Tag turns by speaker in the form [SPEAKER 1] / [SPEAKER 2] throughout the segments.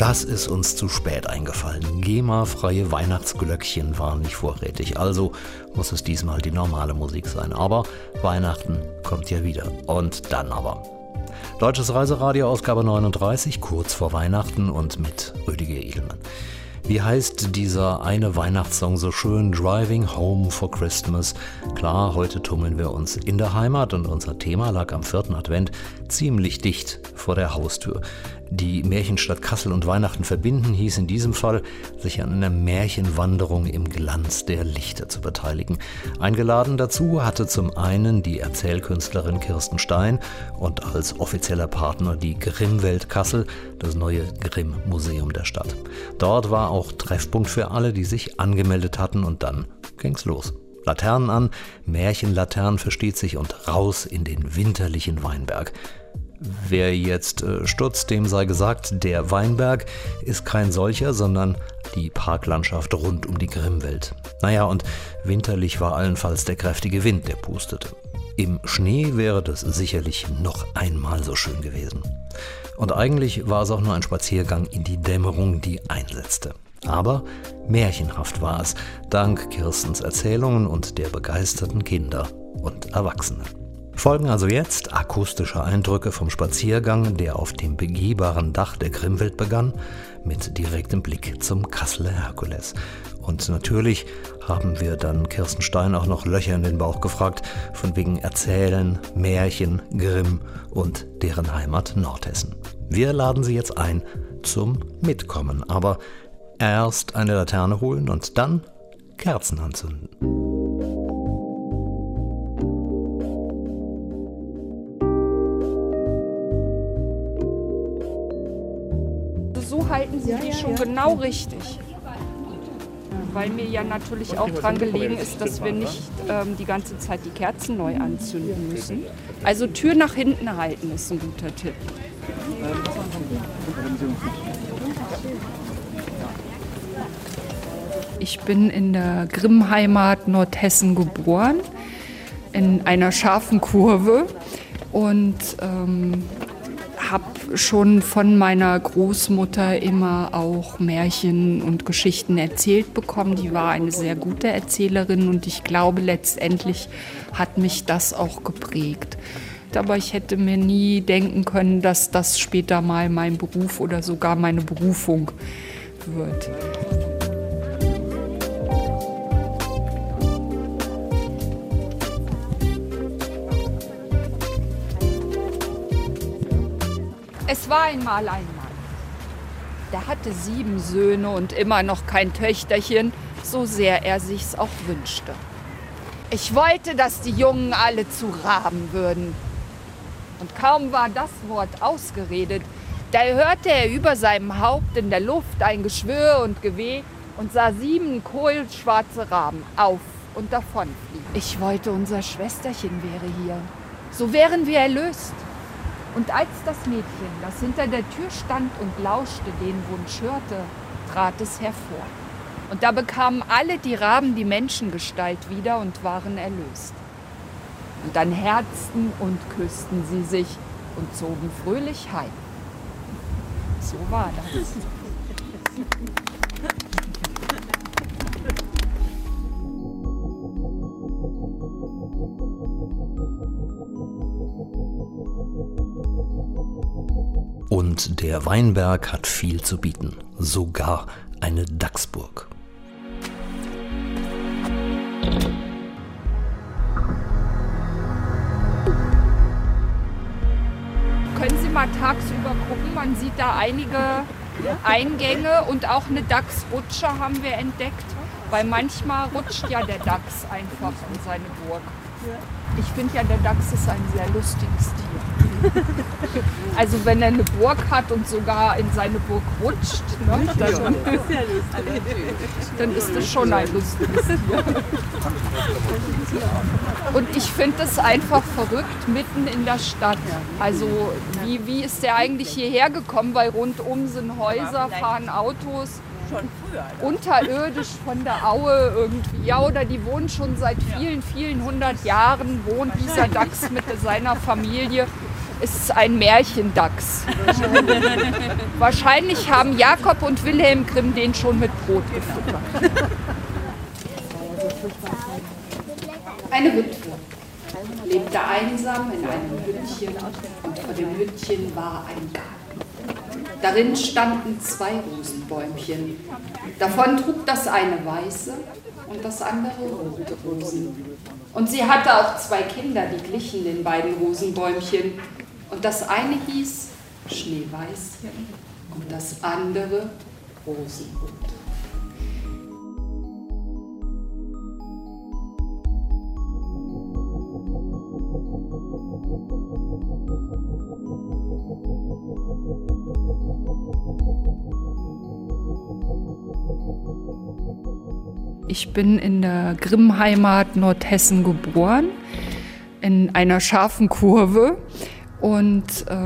[SPEAKER 1] Das ist uns zu spät eingefallen. GEMA-freie Weihnachtsglöckchen waren nicht vorrätig, also muss es diesmal die normale Musik sein. Aber Weihnachten kommt ja wieder. Und dann aber. Deutsches Reiseradio, Ausgabe 39, kurz vor Weihnachten und mit Rüdiger Edelmann. Wie heißt dieser eine Weihnachtssong so schön? Driving Home for Christmas. Klar, heute tummeln wir uns in der Heimat und unser Thema lag am 4. Advent ziemlich dicht vor der Haustür. Die Märchenstadt Kassel und Weihnachten verbinden hieß in diesem Fall, sich an einer Märchenwanderung im Glanz der Lichter zu beteiligen. Eingeladen dazu hatte zum einen die Erzählkünstlerin Kirsten Stein und als offizieller Partner die Grimmwelt Kassel, das neue Grimm-Museum der Stadt. Dort war auch Treffpunkt für alle, die sich angemeldet hatten, und dann ging's los. Laternen an, Märchenlaternen versteht sich, und raus in den winterlichen Weinberg. Wer jetzt stutzt, dem sei gesagt, der Weinberg ist kein solcher, sondern die Parklandschaft rund um die Grimmwelt. Naja, und winterlich war allenfalls der kräftige Wind, der pustete. Im Schnee wäre das sicherlich noch einmal so schön gewesen. Und eigentlich war es auch nur ein Spaziergang in die Dämmerung, die einsetzte. Aber märchenhaft war es, dank Kirstens Erzählungen und der begeisterten Kinder und Erwachsenen. Folgen also jetzt akustische Eindrücke vom Spaziergang, der auf dem begehbaren Dach der Grimmwelt begann, mit direktem Blick zum Kasseler Herkules. Und natürlich haben wir dann Kirsten Stein auch noch Löcher in den Bauch gefragt, von wegen Erzählen, Märchen, Grimm und deren Heimat Nordhessen. Wir laden Sie jetzt ein zum Mitkommen, aber erst eine Laterne holen und dann Kerzen anzünden.
[SPEAKER 2] So halten Sie die schon genau richtig. Weil mir ja natürlich auch dran gelegen ist, dass wir nicht die ganze Zeit die Kerzen neu anzünden müssen. Also Tür nach hinten halten ist ein guter Tipp. Ich bin in der Grimm-Heimat Nordhessen geboren, in einer scharfen Kurve, und habe schon von meiner Großmutter immer auch Märchen und Geschichten erzählt bekommen. Die war eine sehr gute Erzählerin und ich glaube, letztendlich hat mich das auch geprägt. Aber ich hätte mir nie denken können, dass das später mal mein Beruf oder sogar meine Berufung wird. Es war einmal ein Mann, der hatte 7 Söhne und immer noch kein Töchterchen, so sehr er sich's auch wünschte. Ich wollte, dass die Jungen alle zu Raben würden. Und kaum war das Wort ausgeredet, da hörte er über seinem Haupt in der Luft ein Geschwür und Geweh und sah 7 kohlschwarze Raben auf und davonfliegen. Ich wollte, unser Schwesterchen wäre hier, so wären wir erlöst. Und als das Mädchen, das hinter der Tür stand und lauschte, den Wunsch hörte, trat es hervor. Und da bekamen alle die Raben die Menschengestalt wieder und waren erlöst. Und dann herzten und küssten sie sich und zogen fröhlich heim. So war das.
[SPEAKER 1] Und der Weinberg hat viel zu bieten, sogar eine Dachsburg.
[SPEAKER 2] Können Sie mal tagsüber gucken, man sieht da einige Eingänge und auch eine Dachsrutsche haben wir entdeckt, weil manchmal rutscht ja der Dachs einfach in seine Burg. Ich finde ja, der Dachs ist ein sehr lustiges Tier. Also wenn er eine Burg hat und sogar in seine Burg rutscht, ne, dann ist das schon ein lustiges Tier. Und ich finde es einfach verrückt, mitten in der Stadt. Also wie ist der eigentlich hierher gekommen? Weil rundum sind Häuser, fahren Autos. Schon früher, ja. Unterirdisch von der Aue irgendwie. Ja, oder die wohnen schon seit vielen, vielen 100 Jahren, wohnt dieser Dachs mit seiner Familie. ist ein Märchendachs. Wahrscheinlich haben Jakob und Wilhelm Grimm den schon mit Brot gefüttert. Eine Witwe lebte einsam in einem Hüttchen und vor dem Hüttchen war ein Garten. Darin standen 2 Rosenbäumchen. Davon trug das eine weiße und das andere rote Rosen. Und sie hatte auch 2 Kinder, die glichen den beiden Rosenbäumchen. Und das eine hieß Schneeweißchen und das andere Rosenrot. Ich bin in der Grimm-Heimat Nordhessen geboren, in einer scharfen Kurve und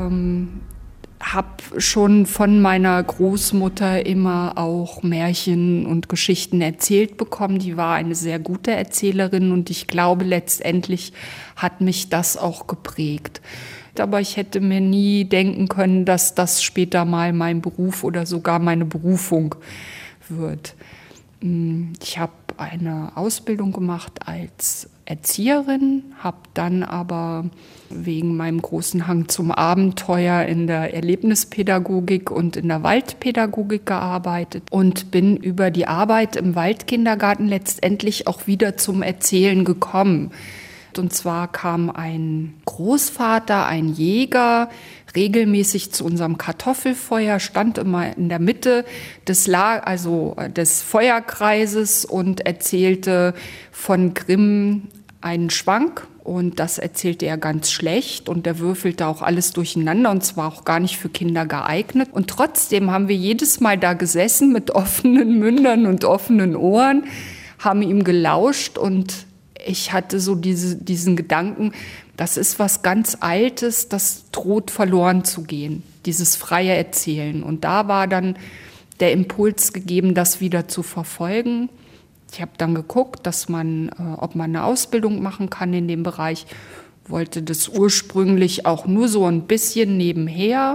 [SPEAKER 2] habe schon von meiner Großmutter immer auch Märchen und Geschichten erzählt bekommen. Die war eine sehr gute Erzählerin und ich glaube, letztendlich hat mich das auch geprägt. Aber ich hätte mir nie denken können, dass das später mal mein Beruf oder sogar meine Berufung wird. Ich habe eine Ausbildung gemacht als Erzieherin, habe dann aber wegen meinem großen Hang zum Abenteuer in der Erlebnispädagogik und in der Waldpädagogik gearbeitet und bin über die Arbeit im Waldkindergarten letztendlich auch wieder zum Erzählen gekommen. Und zwar kam ein Großvater, ein Jäger, regelmäßig zu unserem Kartoffelfeuer, stand immer in der Mitte des Feuerkreises und erzählte von Grimm einen Schwank. Und das erzählte er ganz schlecht und der würfelte auch alles durcheinander und zwar auch gar nicht für Kinder geeignet. Und trotzdem haben wir jedes Mal da gesessen mit offenen Mündern und offenen Ohren, haben ihm gelauscht und ich hatte so diesen Gedanken, das ist was ganz Altes, das droht verloren zu gehen, dieses freie Erzählen. Und da war dann der Impuls gegeben, das wieder zu verfolgen. Ich habe dann geguckt, ob man eine Ausbildung machen kann in dem Bereich. Wollte das ursprünglich auch nur so ein bisschen nebenher,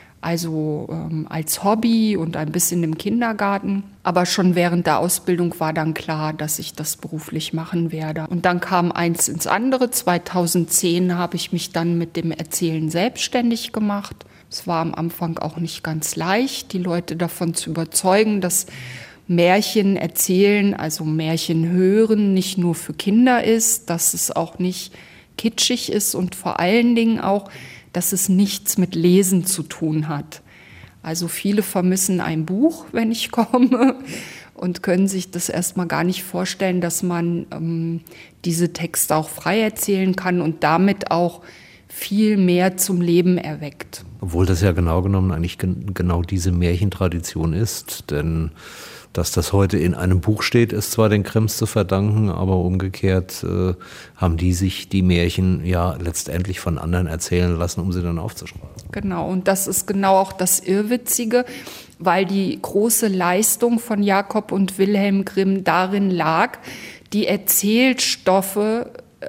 [SPEAKER 2] also als Hobby und ein bisschen im Kindergarten. Aber schon während der Ausbildung war dann klar, dass ich das beruflich machen werde. Und dann kam eins ins andere. 2010 habe ich mich dann mit dem Erzählen selbstständig gemacht. Es war am Anfang auch nicht ganz leicht, die Leute davon zu überzeugen, dass Märchen erzählen, also Märchen hören, nicht nur für Kinder ist, dass es auch nicht kitschig ist und vor allen Dingen auch, dass es nichts mit Lesen zu tun hat. Also viele vermissen ein Buch, wenn ich komme, und können sich das erstmal gar nicht vorstellen, dass man diese Texte auch frei erzählen kann und damit auch viel mehr zum Leben erweckt.
[SPEAKER 1] Obwohl das ja genau genommen eigentlich genau diese Märchentradition ist, denn dass das heute in einem Buch steht, ist zwar den Grimms zu verdanken, aber umgekehrt haben die sich die Märchen ja letztendlich von anderen erzählen lassen, um sie dann aufzuschreiben.
[SPEAKER 2] Genau, und das ist genau auch das Irrwitzige, weil die große Leistung von Jakob und Wilhelm Grimm darin lag, die Erzählstoffe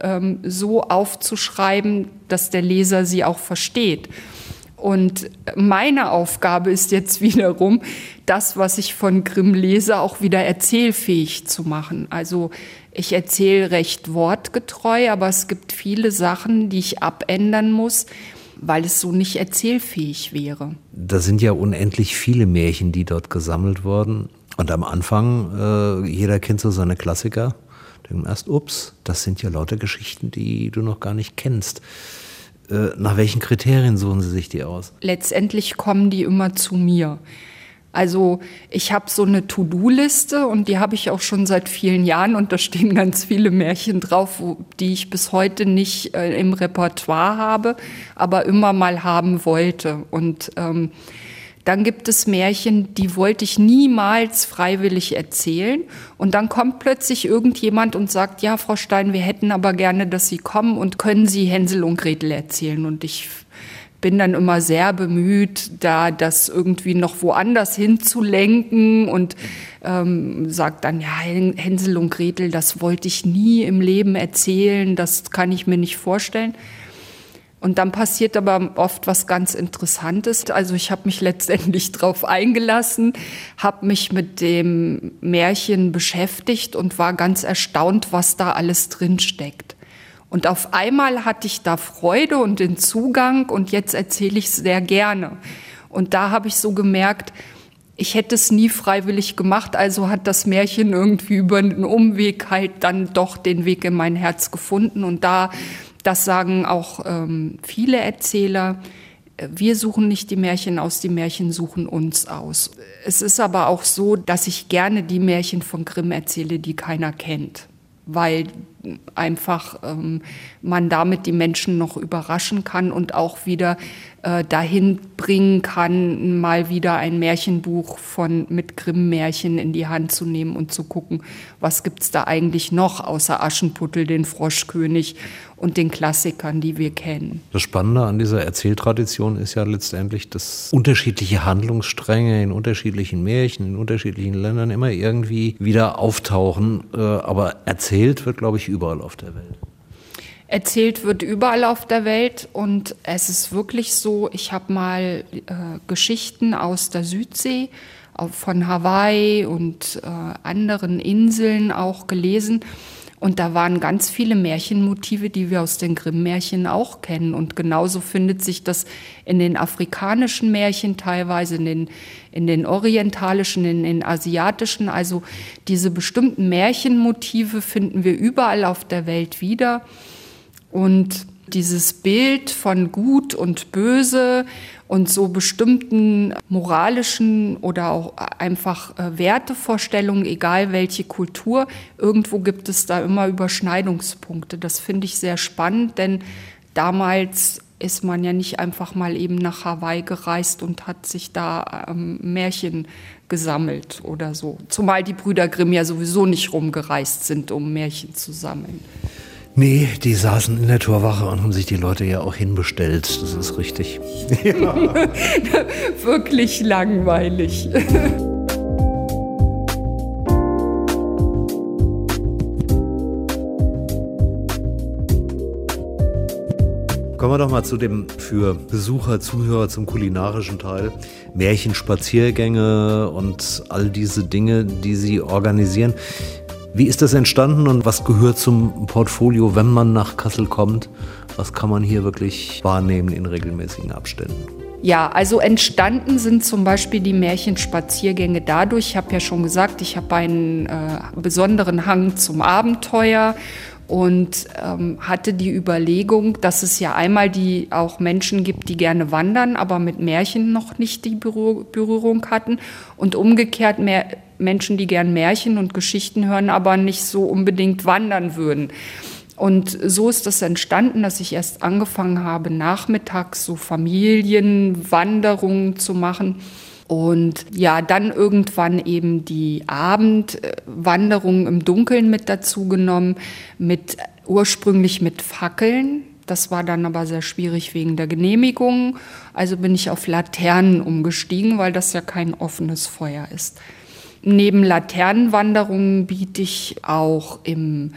[SPEAKER 2] so aufzuschreiben, dass der Leser sie auch versteht. Und meine Aufgabe ist jetzt wiederum, das, was ich von Grimm lese, auch wieder erzählfähig zu machen. Also ich erzähle recht wortgetreu, aber es gibt viele Sachen, die ich abändern muss, weil es so nicht erzählfähig wäre.
[SPEAKER 1] Da sind ja unendlich viele Märchen, die dort gesammelt wurden. Und am Anfang, jeder kennt so seine Klassiker. Denkt erst, ups, das sind ja lauter Geschichten, die du noch gar nicht kennst. Nach welchen Kriterien suchen Sie sich die aus?
[SPEAKER 2] Letztendlich kommen die immer zu mir. Also ich habe so eine To-Do-Liste und die habe ich auch schon seit vielen Jahren und da stehen ganz viele Märchen drauf, die ich bis heute nicht im Repertoire habe, aber immer mal haben wollte. Und dann gibt es Märchen, die wollte ich niemals freiwillig erzählen. Und dann kommt plötzlich irgendjemand und sagt, ja, Frau Stein, wir hätten aber gerne, dass Sie kommen und können Sie Hänsel und Gretel erzählen. Und ich bin dann immer sehr bemüht, da das irgendwie noch woanders hinzulenken und sagt dann, ja, Hänsel und Gretel, das wollte ich nie im Leben erzählen, das kann ich mir nicht vorstellen. Und dann passiert aber oft was ganz Interessantes. Also ich habe mich letztendlich drauf eingelassen, habe mich mit dem Märchen beschäftigt und war ganz erstaunt, was da alles drin steckt. Und auf einmal hatte ich da Freude und den Zugang und jetzt erzähle ich es sehr gerne. Und da habe ich so gemerkt, ich hätte es nie freiwillig gemacht, also hat das Märchen irgendwie über einen Umweg halt dann doch den Weg in mein Herz gefunden. Und das sagen auch viele Erzähler, wir suchen nicht die Märchen aus, die Märchen suchen uns aus. Es ist aber auch so, dass ich gerne die Märchen von Grimm erzähle, die keiner kennt, weil einfach man damit die Menschen noch überraschen kann und auch wieder dahin bringen kann, mal wieder ein Märchenbuch mit Grimm-Märchen in die Hand zu nehmen und zu gucken, was gibt's da eigentlich noch außer Aschenputtel, den Froschkönig und den Klassikern, die wir kennen.
[SPEAKER 1] Das Spannende an dieser Erzähltradition ist ja letztendlich, dass unterschiedliche Handlungsstränge in unterschiedlichen Märchen, in unterschiedlichen Ländern immer irgendwie wieder auftauchen. Aber erzählt wird, glaube ich, überall auf der Welt.
[SPEAKER 2] Erzählt wird überall auf der Welt und es ist wirklich so, ich habe mal Geschichten aus der Südsee, von Hawaii und anderen Inseln auch gelesen. Und da waren ganz viele Märchenmotive, die wir aus den Grimm-Märchen auch kennen. Und genauso findet sich das in den afrikanischen Märchen teilweise, in den orientalischen, in den asiatischen. Also diese bestimmten Märchenmotive finden wir überall auf der Welt wieder. Und dieses Bild von Gut und Böse und so bestimmten moralischen oder auch einfach Wertevorstellungen, egal welche Kultur, irgendwo gibt es da immer Überschneidungspunkte. Das finde ich sehr spannend, denn damals ist man ja nicht einfach mal eben nach Hawaii gereist und hat sich da Märchen gesammelt oder so. Zumal die Brüder Grimm ja sowieso nicht rumgereist sind, um Märchen zu sammeln.
[SPEAKER 1] Nee, die saßen in der Torwache und haben sich die Leute ja auch hinbestellt. Das ist richtig. Ja.
[SPEAKER 2] Wirklich langweilig.
[SPEAKER 1] Kommen wir doch mal zu dem für Besucher, Zuhörer zum kulinarischen Teil. Märchenspaziergänge und all diese Dinge, die Sie organisieren. Wie ist das entstanden und was gehört zum Portfolio, wenn man nach Kassel kommt? Was kann man hier wirklich wahrnehmen in regelmäßigen Abständen?
[SPEAKER 2] Ja, also entstanden sind zum Beispiel die Märchenspaziergänge dadurch, ich habe ja schon gesagt, ich habe einen besonderen Hang zum Abenteuer und hatte die Überlegung, dass es ja einmal auch Menschen gibt, die gerne wandern, aber mit Märchen noch nicht die Berührung hatten und umgekehrt Menschen, die gern Märchen und Geschichten hören, aber nicht so unbedingt wandern würden. Und so ist das entstanden, dass ich erst angefangen habe, nachmittags so Familienwanderungen zu machen. Und ja, dann irgendwann eben die Abendwanderung im Dunkeln mit dazu genommen, ursprünglich mit Fackeln. Das war dann aber sehr schwierig wegen der Genehmigung. Also bin ich auf Laternen umgestiegen, weil das ja kein offenes Feuer ist. Neben Laternenwanderungen biete ich auch im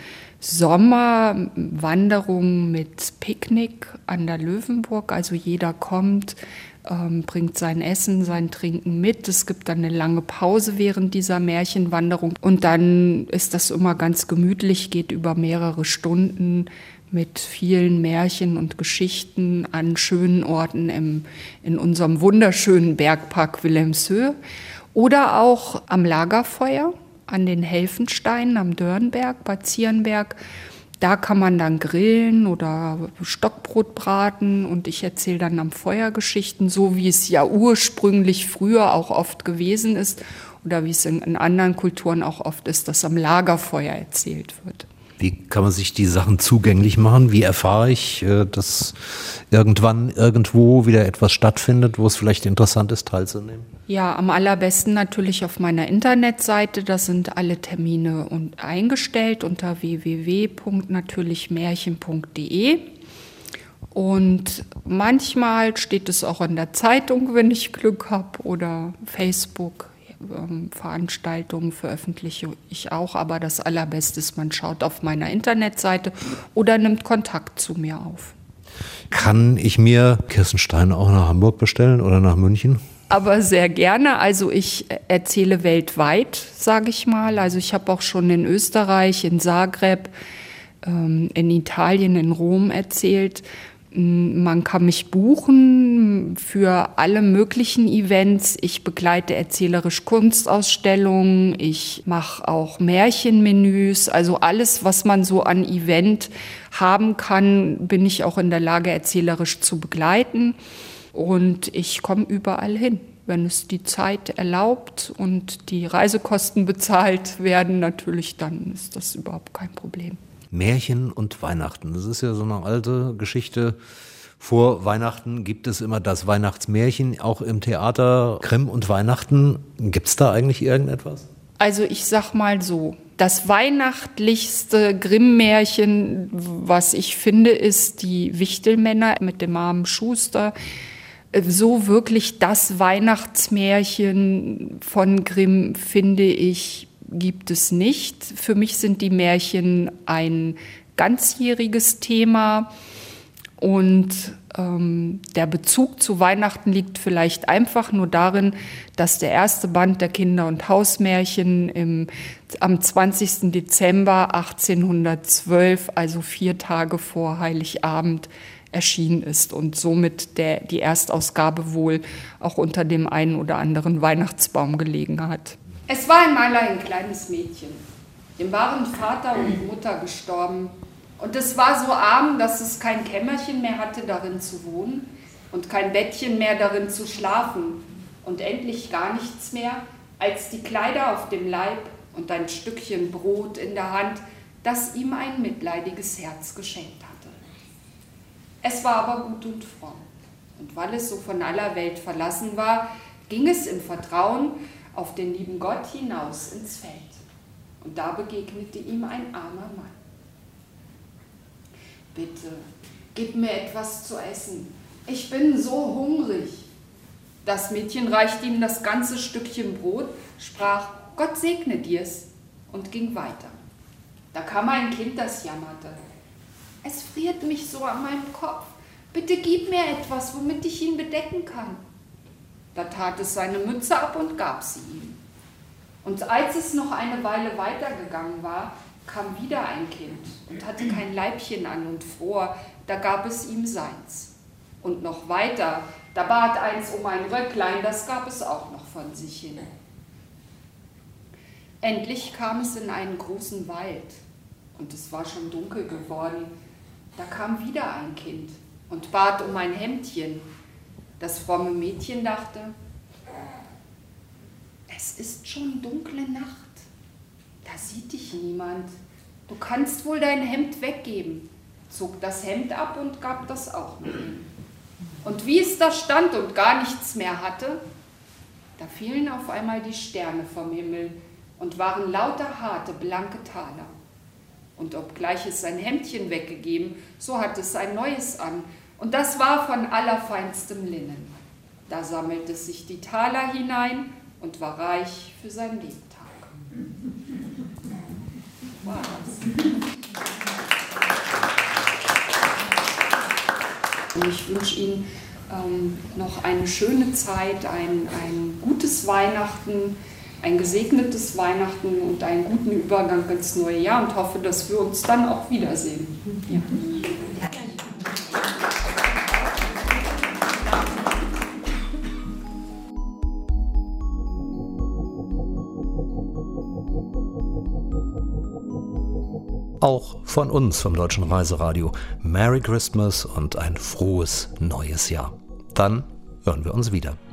[SPEAKER 2] Sommer Wanderungen mit Picknick an der Löwenburg. Also jeder kommt, bringt sein Essen, sein Trinken mit. Es gibt dann eine lange Pause während dieser Märchenwanderung. Und dann ist das immer ganz gemütlich, geht über mehrere Stunden mit vielen Märchen und Geschichten an schönen Orten in unserem wunderschönen Bergpark Wilhelmshöhe. Oder auch am Lagerfeuer, an den Helfensteinen am Dörnberg, bei Zierenberg. Da kann man dann grillen oder Stockbrot braten und ich erzähle dann am Feuer Geschichten, so wie es ja ursprünglich früher auch oft gewesen ist oder wie es in anderen Kulturen auch oft ist, dass am Lagerfeuer erzählt wird.
[SPEAKER 1] Wie kann man sich die Sachen zugänglich machen? Wie erfahre ich, dass irgendwann irgendwo wieder etwas stattfindet, wo es vielleicht interessant ist, teilzunehmen?
[SPEAKER 2] Ja, am allerbesten natürlich auf meiner Internetseite. Da sind alle Termine eingestellt unter www.natürlichmärchen.de. Und manchmal steht es auch in der Zeitung, wenn ich Glück habe, oder Facebook. Veranstaltungen veröffentliche ich auch, aber das Allerbeste ist, man schaut auf meiner Internetseite oder nimmt Kontakt zu mir auf.
[SPEAKER 1] Kann ich mir Kirstenstein auch nach Hamburg bestellen oder nach München?
[SPEAKER 2] Aber sehr gerne. Also ich erzähle weltweit, sage ich mal. Also ich habe auch schon in Österreich, in Zagreb, in Italien, in Rom erzählt. Man kann mich buchen für alle möglichen Events. Ich begleite erzählerisch Kunstausstellungen. Ich mache auch Märchenmenüs. Also alles, was man so an Event haben kann, bin ich auch in der Lage, erzählerisch zu begleiten. Und ich komme überall hin, wenn es die Zeit erlaubt und die Reisekosten bezahlt werden. Natürlich, dann ist das überhaupt kein Problem.
[SPEAKER 1] Märchen und Weihnachten, das ist ja so eine alte Geschichte. Vor Weihnachten gibt es immer das Weihnachtsmärchen, auch im Theater. Grimm und Weihnachten, gibt es da eigentlich irgendetwas?
[SPEAKER 2] Also ich sag mal so, das weihnachtlichste Grimm-Märchen, was ich finde, ist die Wichtelmänner mit dem armen Schuster. So wirklich das Weihnachtsmärchen von Grimm, finde ich, gibt es nicht. Für mich sind die Märchen ein ganzjähriges Thema und der Bezug zu Weihnachten liegt vielleicht einfach nur darin, dass der erste Band der Kinder- und Hausmärchen am 20. Dezember 1812, also 4 Tage vor Heiligabend, erschienen ist und somit die Erstausgabe wohl auch unter dem einen oder anderen Weihnachtsbaum gelegen hat. Es war einmal ein kleines Mädchen. Dem waren Vater und Mutter gestorben. Und es war so arm, dass es kein Kämmerchen mehr hatte, darin zu wohnen und kein Bettchen mehr, darin zu schlafen und endlich gar nichts mehr als die Kleider auf dem Leib und ein Stückchen Brot in der Hand, das ihm ein mitleidiges Herz geschenkt hatte. Es war aber gut und fromm. Und weil es so von aller Welt verlassen war, ging es im Vertrauen auf den lieben Gott hinaus ins Feld. Und da begegnete ihm ein armer Mann. Bitte, gib mir etwas zu essen. Ich bin so hungrig. Das Mädchen reichte ihm das ganze Stückchen Brot, sprach, Gott segne dir's, und ging weiter. Da kam ein Kind, das jammerte. Es friert mich so an meinem Kopf. Bitte gib mir etwas, womit ich ihn bedecken kann. Da tat es seine Mütze ab und gab sie ihm. Und als es noch eine Weile weitergegangen war, kam wieder ein Kind und hatte kein Leibchen an und fror, da gab es ihm seins. Und noch weiter, da bat eins um ein Röcklein, das gab es auch noch von sich hin. Endlich kam es in einen großen Wald und es war schon dunkel geworden. Da kam wieder ein Kind und bat um ein Hemdchen. Das fromme Mädchen dachte, es ist schon dunkle Nacht, da sieht dich niemand, du kannst wohl dein Hemd weggeben, zog das Hemd ab und gab das auch noch hin. Und wie es da stand und gar nichts mehr hatte, da fielen auf einmal die Sterne vom Himmel und waren lauter harte, blanke Taler. Und obgleich es sein Hemdchen weggegeben, so hatte es ein neues an, und das war von allerfeinstem Linnen. Da sammelte sich die Taler hinein und war reich für sein Lebtag. War das. Und ich wünsche Ihnen noch eine schöne Zeit, ein gutes Weihnachten, ein gesegnetes Weihnachten und einen guten Übergang ins neue Jahr und hoffe, dass wir uns dann auch wiedersehen. Ja.
[SPEAKER 1] Auch von uns vom Deutschen Reiseradio. Merry Christmas und ein frohes neues Jahr. Dann hören wir uns wieder.